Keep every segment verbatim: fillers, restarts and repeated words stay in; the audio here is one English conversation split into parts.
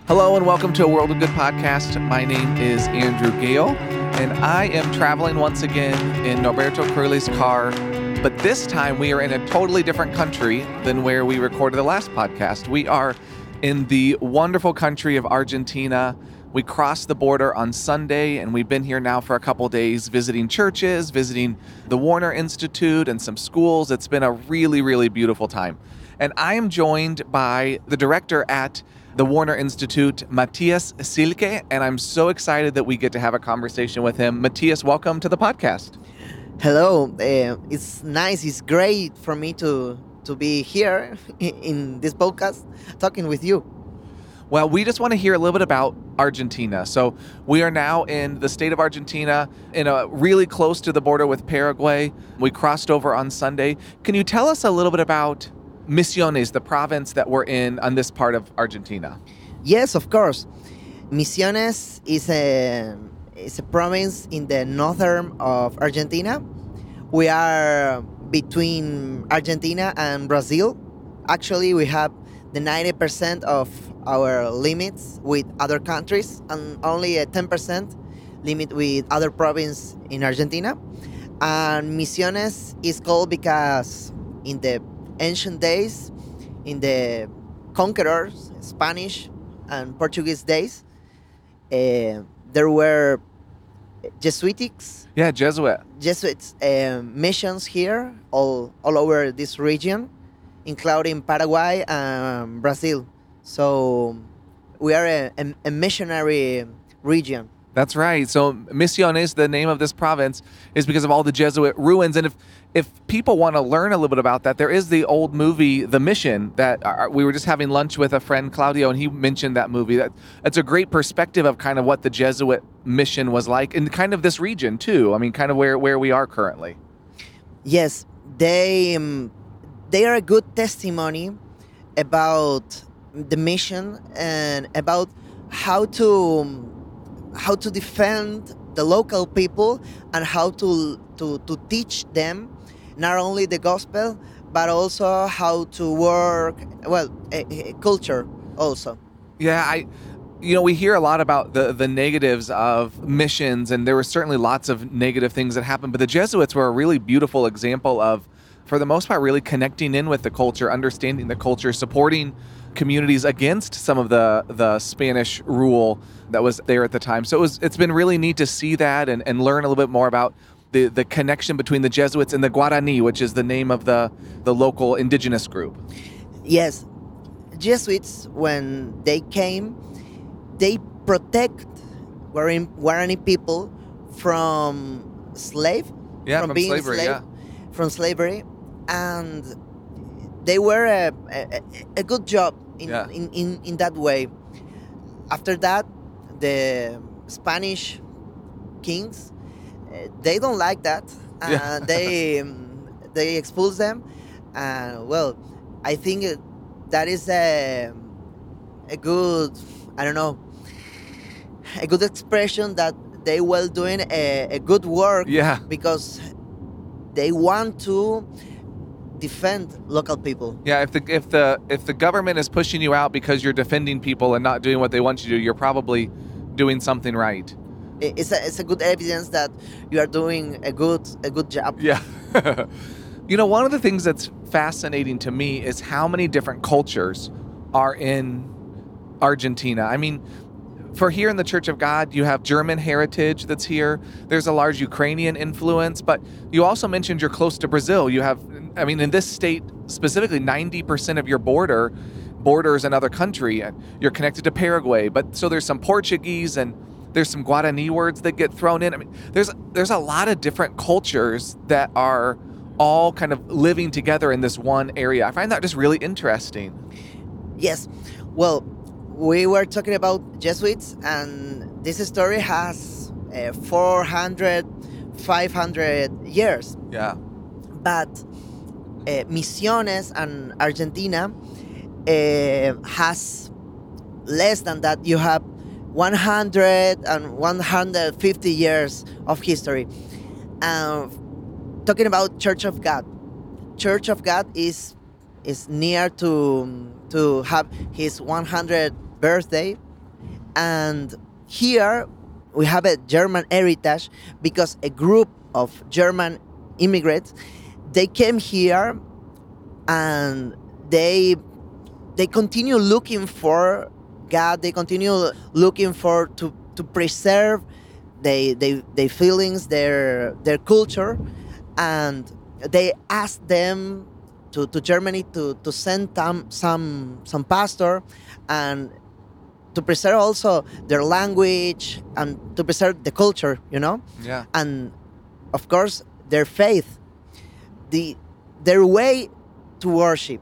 Hello and welcome to a World of Good podcast. My name is Andrew Gale, and I am traveling once again in Norberto Curley's car, but this time we are in a totally different country than where we recorded the last podcast. We are in the wonderful country of Argentina. We crossed the border on Sunday, and we've been here now for a couple days visiting churches, visiting the Warner Institute and some schools. It's been a really, really beautiful time. And I am joined by the director at the Warner Institute, Matthias Silke, and I'm so excited that we get to have a conversation with him. Matthias, welcome to the podcast. Hello, uh, it's nice, it's great for me to, to be here in this podcast talking with you. Well, we just want to hear a little bit about Argentina. So we are now in the state of Argentina, in a really close to the border with Paraguay. We crossed over on Sunday. Can you tell us a little bit about Misiones, the province that we're in on this part of Argentina? Yes, of course. Misiones is a is a province in the northern of Argentina. We are between Argentina and Brazil. Actually, we have the ninety percent of our limits with other countries and only a ten percent limit with other provinces in Argentina. And Misiones is called because in the ancient days, in the conquerors, Spanish and Portuguese days, uh, there were Jesuitics. Yeah, Jesuit. Jesuits uh, missions here, all all over this region, including Paraguay and Brazil. So we are a, a, a missionary region. That's right. So Misiones, the name of this province, is because of all the Jesuit ruins. And if if people want to learn a little bit about that, there is the old movie, The Mission, that uh, we were just having lunch with a friend, Claudio, and he mentioned that movie. That That's a great perspective of kind of what the Jesuit mission was like in kind of this region, too. I mean, kind of where, where we are currently. Yes, they, um, they are a good testimony about the mission and about how to... Um, how to defend the local people and how to, to to teach them not only the gospel but also how to work well a, a culture also. Yeah, I you know we hear a lot about the the negatives of missions, and there were certainly lots of negative things that happened, but the Jesuits were a really beautiful example of, for the most part, really connecting in with the culture, understanding the culture, supporting communities against some of the the Spanish rule that was there at the time. So it was it's been really neat to see that and, and learn a little bit more about the, the connection between the Jesuits and the Guarani, which is the name of the, the local indigenous group. Yes. Jesuits, when they came, they protect Guarani, Guarani people from slave, yeah, from, from being slavery, slave, yeah. from slavery, and they were a, a, a good job in, yeah. in, in, in that way. After that, the Spanish kings, uh, they don't like that. Uh, Yeah. they um, they expulse them. And uh, well, I think that is a, a good, I don't know, a good expression that they were doing a, a good work. Yeah. Because they want to defend local people. Yeah, if the if the if the government is pushing you out because you're defending people and not doing what they want you to do, you're probably doing something right. It's a it's a good evidence that you are doing a good a good job. Yeah. You know, one of the things that's fascinating to me is how many different cultures are in Argentina. I mean, for here in the Church of God, you have German heritage that's here. There's a large Ukrainian influence, but you also mentioned you're close to Brazil. You have, I mean, in this state specifically, ninety percent of your border borders another country, and you're connected to Paraguay. But so there's some Portuguese and there's some Guarani words that get thrown in. I mean, there's there's a lot of different cultures that are all kind of living together in this one area. I find that just really interesting. Yes. Well, we were talking about Jesuits, and this story has uh, four hundred, five hundred years. Yeah. But uh, Misiones and Argentina uh, has less than that. You have one hundred and one hundred fifty years of history. Uh, talking about Church of God. Church of God is is near to to have his one hundredth birthday And here we have a German heritage because a group of German immigrants, they came here and they they continue looking for God. They continue looking for to, to preserve they they their feelings, their their culture, and they asked them to, to Germany to, to send them some some pastor and to preserve also their language and to preserve the culture, you know? Yeah. And of course their faith, the their way to worship.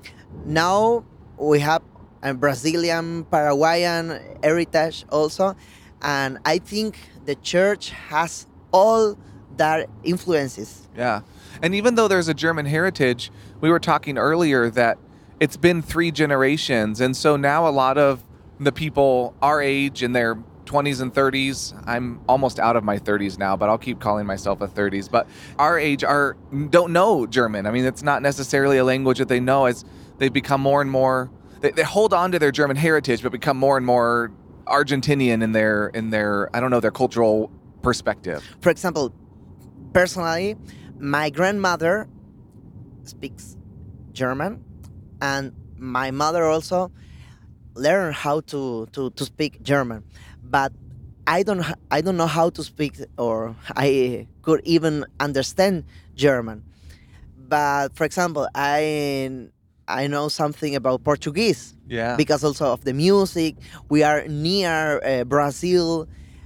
Now we have a Brazilian, Paraguayan heritage also, and I think the church has all that influences. Yeah. And even though there's a German heritage, we were talking earlier that it's been three generations. And so now a lot of the people our age in their twenties and thirties, I'm almost out of my thirties now, but I'll keep calling myself a thirties. But our age are don't know German. I mean, it's not necessarily a language that they know. As they become more and more, they, they hold on to their German heritage, but become more and more Argentinian in their in their I don't know their cultural perspective. For example, personally, my grandmother speaks German, and my mother also learned how to, to, to speak German. But I don't ha- I don't know how to speak, or I could even understand German. But for example, I I know something about Portuguese. Yeah. Because also of the music. We are near uh, Brazil,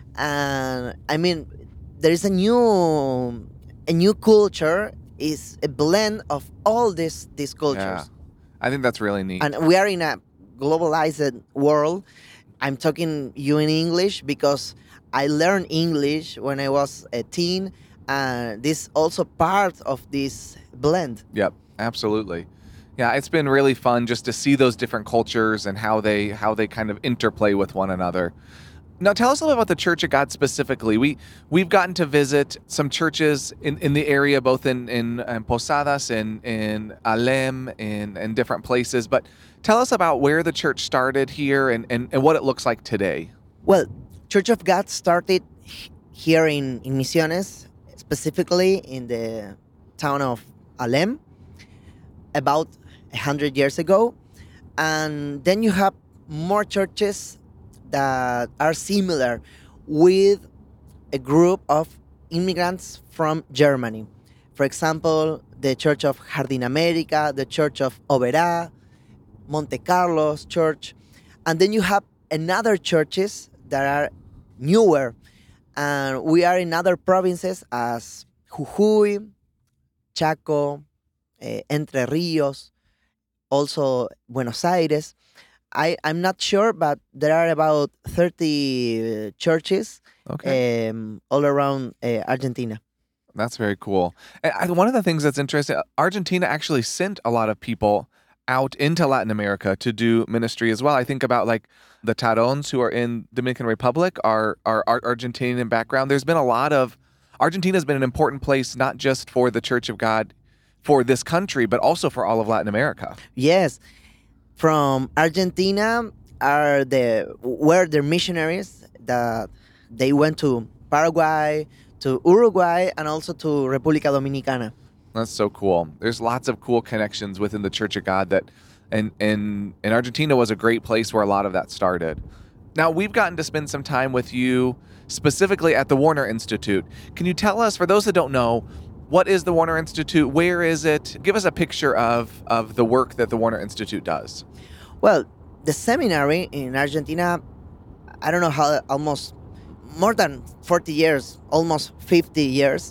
and I mean there is a new a new culture. Is a blend of all these these cultures. Yeah. I think that's really neat. And we are in a globalized world. I'm talking you in English because I learned English when I was a teen, and this also part of this blend. Yep, absolutely. Yeah, it's been really fun just to see those different cultures and how they how they kind of interplay with one another. Now, tell us a little about the Church of God specifically. We we've gotten to visit some churches in, in the area, both in in, in Posadas and in Alem and in different places. But tell us about where the church started here and, and, and what it looks like today. Well, Church of God started h- here in, in Misiones, specifically in the town of Alem, about a hundred years ago. And then you have more churches that are similar with a group of immigrants from Germany. For example, the Church of Jardín América, the Church of Oberá, Monte Carlos Church. And then you have another churches that are newer. And we are in other provinces as Jujuy, Chaco, eh, Entre Ríos, also Buenos Aires. I, I'm not sure, but there are about thirty uh, churches Okay. um, all around uh, Argentina. That's very cool. And I, one of the things that's interesting, Argentina actually sent a lot of people out into Latin America to do ministry as well. I think about like the Tarons who are in Dominican Republic are, are, are Argentinian background. There's been a lot of, Argentina has been an important place, not just for the Church of God for this country, but also for all of Latin America. Yes, from Argentina are the were the missionaries that they went to Paraguay, to Uruguay, and also to República Dominicana. That's so cool. There's lots of cool connections within the Church of God that, and and and Argentina was a great place where a lot of that started. Now, we've gotten to spend some time with you specifically at the Warner Institute. Can you tell us, for those that don't know, what is the Warner Institute? Where is it? Give us a picture of, of the work that the Warner Institute does. Well, the seminary in Argentina, I don't know how, almost more than forty years, almost fifty years.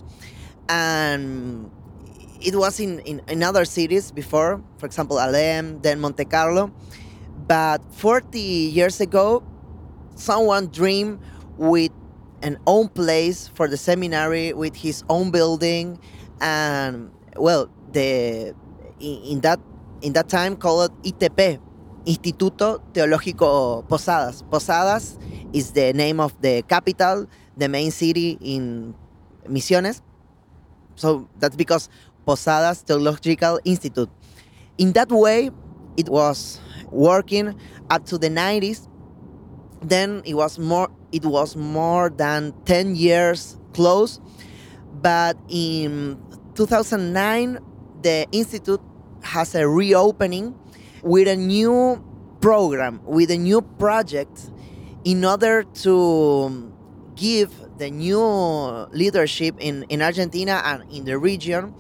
And it was in, in, in other cities before, for example, Alem, then Monte Carlo. But forty years ago, someone dreamed with an own place for the seminary, with his own building, and well, the in, in that in that time called I T P, Instituto Teológico Posadas. Posadas is the name of the capital, the main city in Misiones. So that's because Posadas Theological Institute. In that way, it was working up to the nineties. Then it was more it was more than ten years closed, but in two thousand nine the institute has a reopening with a new program, with a new project, in order to give the new leadership in, in Argentina and in the region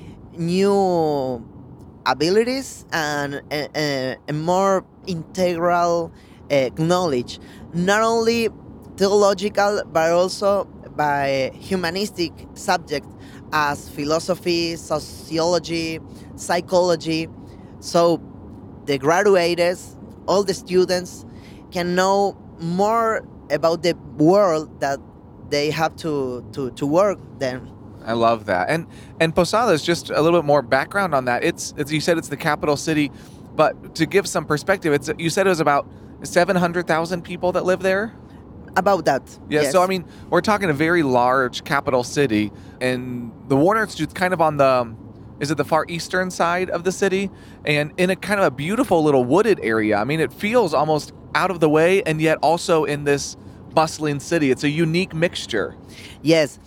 new abilities and a, a, a more integral uh, knowledge, not only theological but also by humanistic subjects as philosophy, sociology, psychology. So the graduates, all the students, can know more about the world that they have to, to, to work then. I love that. And and Posadas, just a little bit more background on that. It's, it's you said it's the capital city, but to give some perspective, it's you said it was about seven hundred thousand people that live there? About that. Yeah, yes. So I mean, we're talking a very large capital city, and the Warner Institute's kind of on the, is it the far eastern side of the city? And in a kind of a beautiful little wooded area. I mean, it feels almost out of the way, and yet also in this bustling city. It's a unique mixture. Yes.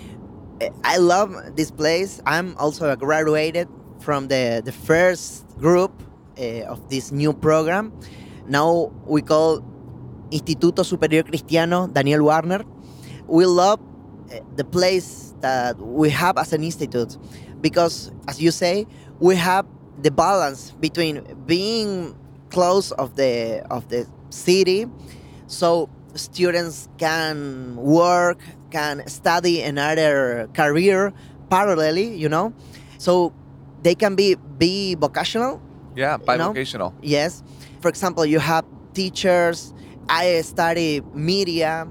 I love this place. I'm also a graduated from the, the first group uh, of this new program. Now we call Instituto Superior Cristiano Daniel Warner. We love uh, the place that we have as an institute because, as you say, we have the balance between being close of the of the city, so students can work, can study another career parallelly, you know, so they can be be vocational. Yeah, bivocational. You know? Yes. For example, you have teachers. I study media,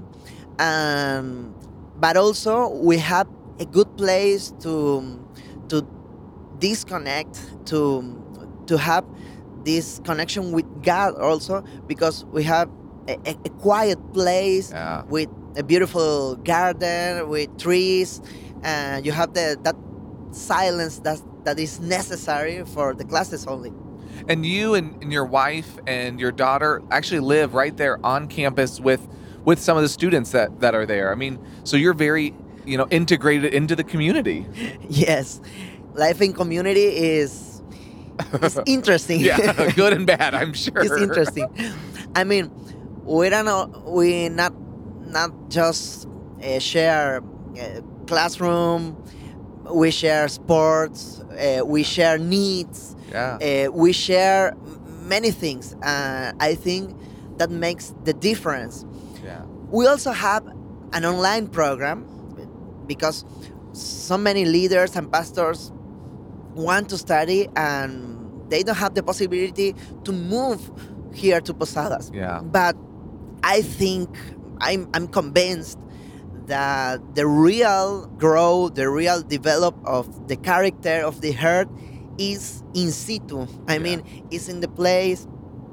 and but also we have a good place to to disconnect, to to have this connection with God also, because we have a, a, a quiet place yeah. with a beautiful garden with trees, and you have the that silence that that is necessary for the classes only. And you and, and your wife and your daughter actually live right there on campus with with some of the students that, that are there. I mean, so you're very, you know, integrated into the community. Yes. Life in community is, is interesting. Yeah, good and bad, I'm sure. It's interesting. I mean, we don't know, we not not just uh, share uh, classroom, we share sports, uh, we share needs. Yeah. Uh, we share many things. Uh, I think that makes the difference. Yeah. We also have an online program because so many leaders and pastors want to study and they don't have the possibility to move here to Posadas. Yeah. But I think, I'm, I'm convinced that the real growth, the real develop of the character of the heart is in situ. I yeah. mean, it's in the place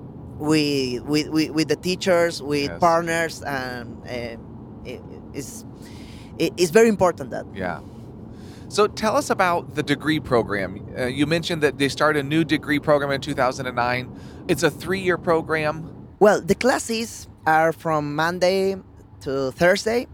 with with, with, with the teachers, with yes. partners, and uh, it, it's it, it's very important that. Yeah. So tell us about the degree program. Uh, you mentioned that they started a new degree program in two thousand nine. It's a three-year program. Well, the classes are from Monday to Thursday,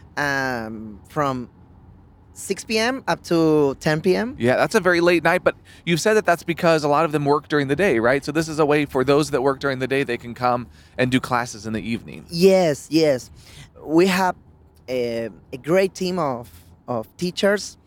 um, from six p.m. up to ten p.m. Yeah, that's a very late night, but you've said that that's because a lot of them work during the day, right? So this is a way for those that work during the day, they can come and do classes in the evening. Yes, yes. We have a, a great team of, of teachers.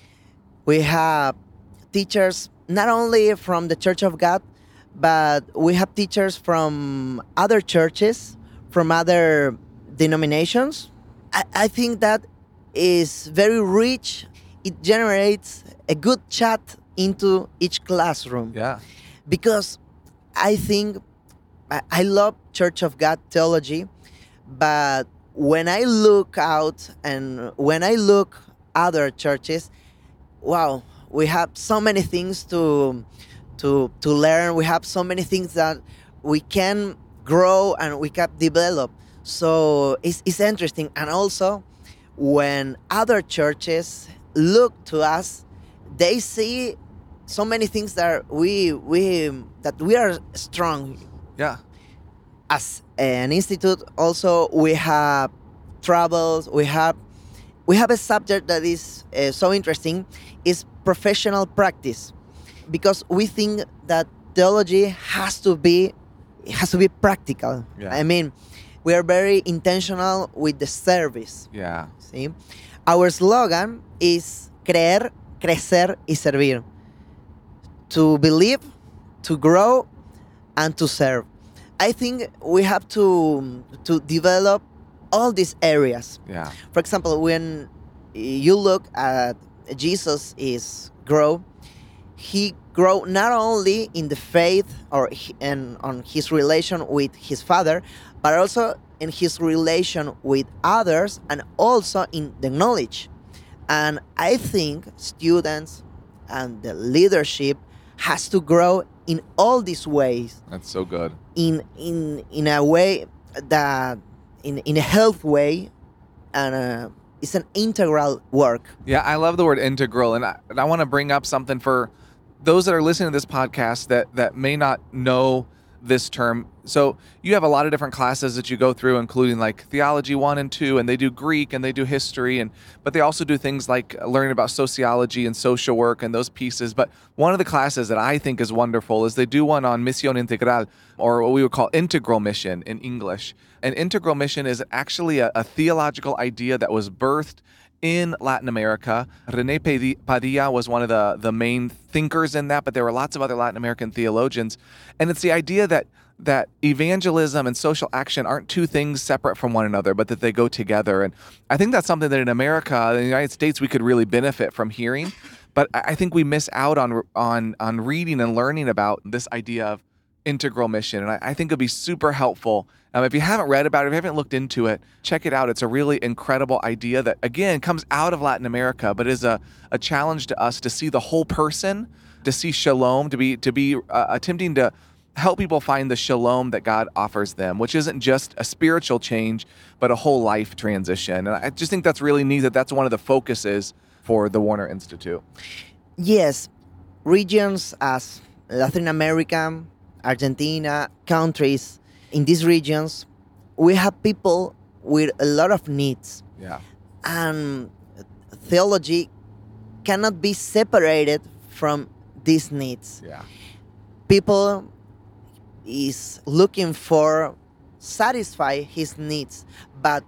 We have teachers not only from the Church of God, but we have teachers from other churches, from other denominations. I, I think that is very rich. It generates a good chat into each classroom. Yeah. Because I think I, I love Church of God theology, but when I look out and when I look other churches, wow, we have so many things to to to learn. We have so many things that we can grow and we can develop. So it's it's interesting. And also, when other churches look to us, they see so many things that we we that we are strong. Yeah. as an institute, also we have travels. We have we have a subject that is uh, so interesting, is professional practice, because we think that theology has to be it has to be practical. Yeah. I mean, we are very intentional with the service. Yeah. See, our slogan is creer, crecer y servir. To believe, to grow, and to serve. I think we have to to develop all these areas. Yeah. For example, when you look at Jesus is grow, he grow not only in the faith or he, and on his relation with his father, but also in his relation with others, and also in the knowledge. And I think students and the leadership has to grow in all these ways, That's so good. in in in a way that in in a health way, and uh, it's an integral work. Yeah, I love the word integral, and I, and I want to bring up something for those that are listening to this podcast that that may not know this term. So you have a lot of different classes that you go through, including like theology one and two, and they do Greek and they do history, and but they also do things like learning about sociology and social work and those pieces. But one of the classes that I think is wonderful is they do one on Misión Integral, or what we would call integral mission in English. And integral mission is actually a, a theological idea that was birthed in Latin America. René Padi- Padilla was one of the, the main thinkers in that, but there were lots of other Latin American theologians. And it's the idea that that evangelism and social action aren't two things separate from one another, but that they go together. And I think that's something that in America, in the United States, we could really benefit from hearing. But I I think we miss out on on on reading and learning about this idea of integral mission. And I, I think it'd be super helpful. Um, if you haven't read about it, if you haven't looked into it, check it out. It's a really incredible idea that, again, comes out of Latin America, but is a, a challenge to us to see the whole person, to see shalom, to be to be uh, attempting to help people find the shalom that God offers them, which isn't just a spiritual change, but a whole life transition. And I just think that's really neat that that's one of the focuses for the Warner Institute. Yes, regions as Latin America, Argentina, countries in these regions, we have people with a lot of needs, Yeah. and theology cannot be separated from these needs. Yeah. People is looking for satisfy his needs, but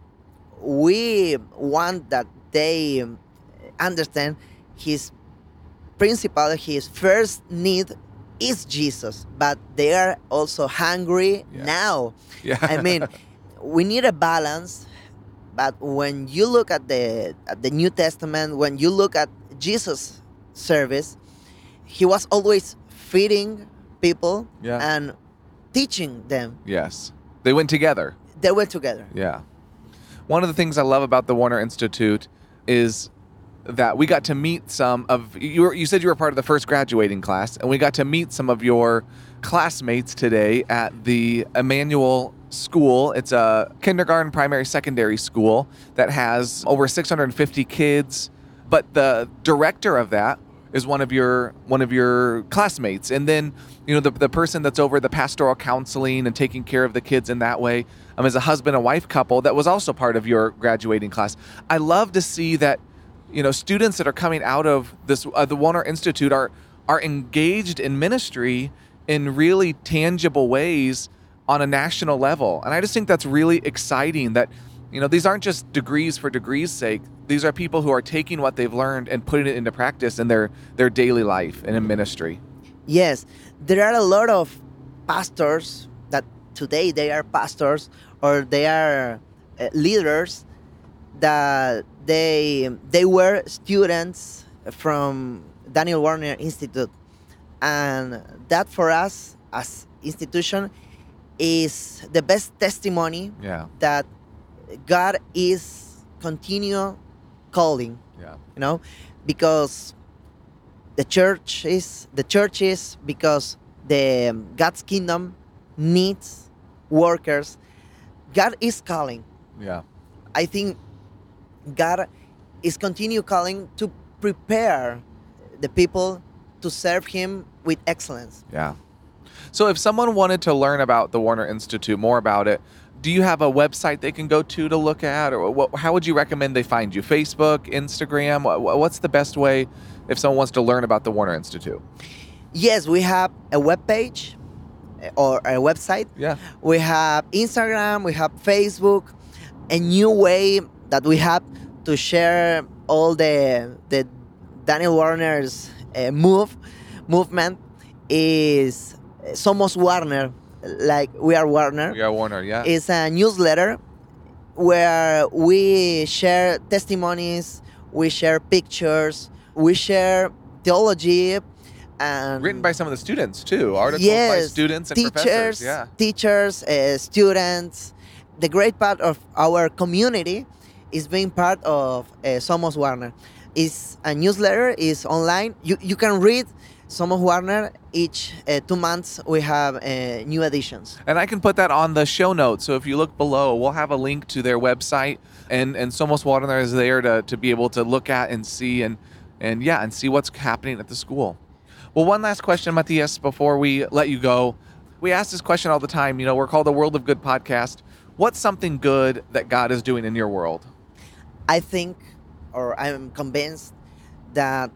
we want that they understand his principal, his first need is Jesus, but they are also hungry Yeah. now. Yeah. I mean, we need a balance, but when you look at the at the New Testament, when you look at Jesus' service, he was always feeding people Yeah. and teaching them. Yes. They went together. They were together. Yeah. One of the things I love about the Warner Institute is that we got to meet some of you. Were, you said you were part of the first graduating class, and we got to meet some of your classmates today at the Emmanuel School. It's a kindergarten, primary, secondary school that has over six hundred fifty kids. But the director of that is one of your one of your classmates, and then you know the the person that's over the pastoral counseling and taking care of the kids in that way um, is a husband and wife couple that was also part of your graduating class. I love to see that you know students that are coming out of this uh, the Warner Institute are are engaged in ministry in really tangible ways on a national level, and I just think that's really exciting. That you know these aren't just degrees for degrees' sake. These are people who are taking what they've learned and putting it into practice in their, their daily life and in ministry. Yes, there are a lot of pastors that today they are pastors or they are uh, leaders that they they were students from Daniel Warner Institute, and that for us as institution is the best testimony Yeah, that God is continue calling, yeah, you know, because the church is the church is because the um, God's kingdom needs workers. God is calling. yeah, I think God is continue calling to prepare the people to serve Him with excellence. yeah. So if someone wanted to learn about the Warner Institute, more about it, do you have a website they can go to to look at? Or what, how would you recommend they find you? Facebook, Instagram? What, what's the best way if someone wants to learn about the Warner Institute? Yes, we have a web page or a website. Yeah. We have Instagram, we have Facebook. A new way that we have to share all the the Daniel Warner's uh, move movement is Somos Warner, like we are Warner. We are Warner, yeah. It's a newsletter where we share testimonies, we share pictures, we share theology. And written by some of the students too, articles yes, by students and teachers, professors. Yeah. Teachers, uh, students. The great part of our community is being part of uh, Somos Warner. It's a newsletter, is online. You you can read Somos Warner each uh, two months. We have uh, new editions. And I can put that on the show notes. So if you look below, we'll have a link to their website, and and Somos Warner is there to to be able to look at and see and and yeah and see what's happening at the school. Well, one last question, Matias, before we let you go. We ask this question all the time. You know, we're called the World of Good podcast. What's something good that God is doing in your world? I think, or I'm convinced, that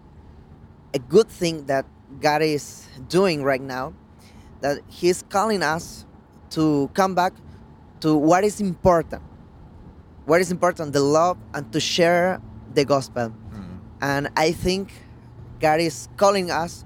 a good thing that God is doing right now, that He's calling us to come back to what is important. What is important, the love, and to share the gospel. Mm-hmm. And I think God is calling us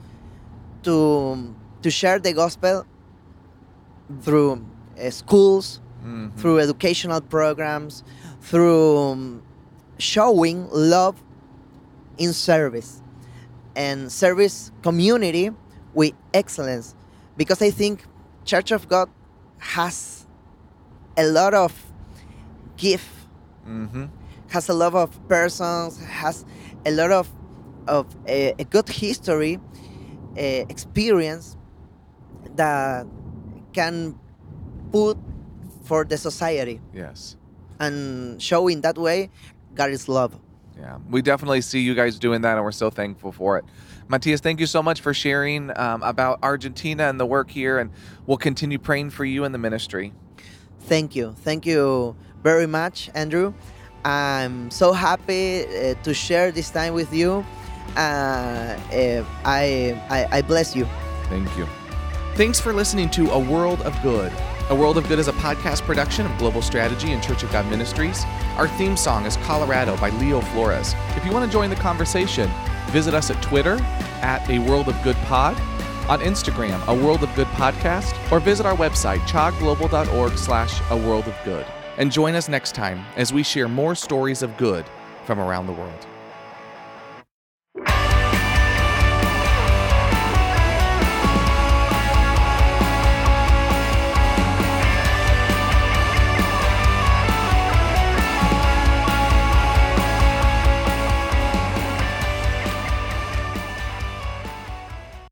to to share the gospel through uh, schools, mm-hmm. through educational programs, through um, showing love in service and service community with excellence. Because I think Church of God has a lot of gift, mm-hmm. has a lot of persons, has a lot of of a, a good history, uh, experience that can put for the society. Yes. And showing that way, God is love. Yeah, we definitely see you guys doing that, and we're so thankful for it. Matias, thank you so much for sharing um, about Argentina and the work here, and we'll continue praying for you and the ministry. Thank you. Thank you very much, Andrew. I'm so happy uh, to share this time with you. Uh, uh, I, I I bless you. Thank you. Thanks for listening to A World of Good. A World of Good is a podcast production of Global Strategy and Church of God Ministries. Our theme song is Colorado by Leo Flores. If you want to join the conversation, visit us at Twitter at A World of Good Pod, on Instagram, A World of Good Podcast, or visit our website, chogglobal.org slash A World of Good. And join us next time as we share more stories of good from around the world.